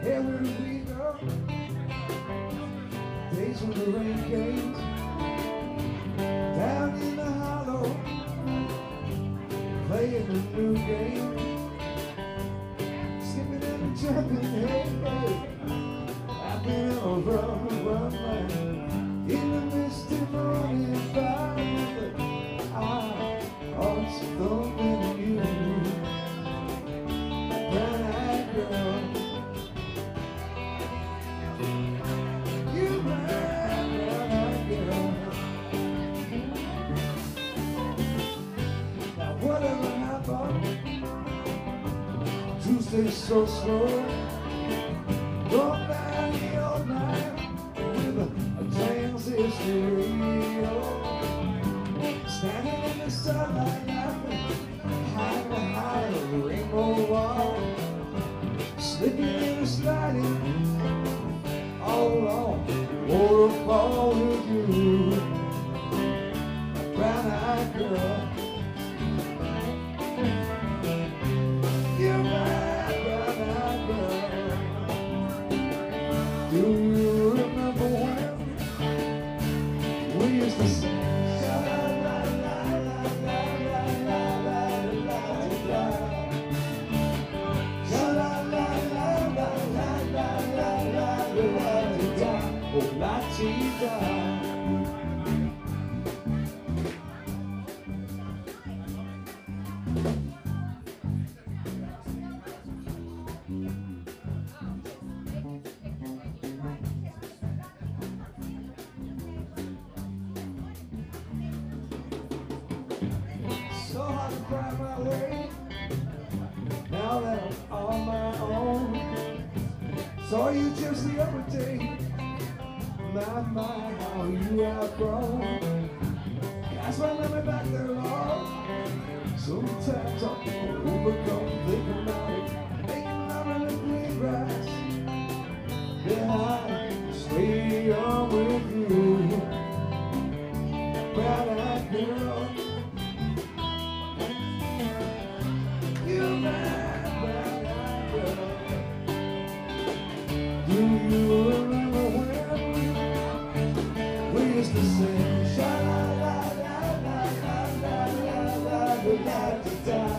Everywhere we go, days when the rain came, down in the hollow, playing a new game, skipping and jumping, hey, hey. I've been on a run, man, in the misty morning fire, our hearts thumping you, brown-eyed girl. You brown-eyed girl. Now whatever happened, Tuesday so slow, going down the old night with a transistor radio, standing in the sunlight laughing, high the rainbow wall, slipping and sliding all along, waterfall with you, brown-eyed girl. You're my brown-eyed girl. Do you remember when we used to sing? So hard to cry my way, now that I'm on my own. Saw you just the other day, my, how you have grown. That's why let me back there, Lord. Sometimes I'm overcome, thinking about it, making love in the green grass. Then I stay on with you, brown-eyed girl. You're my brown-eyed girl. Do you remember when we used to sing sha la la la la la la la la la la la?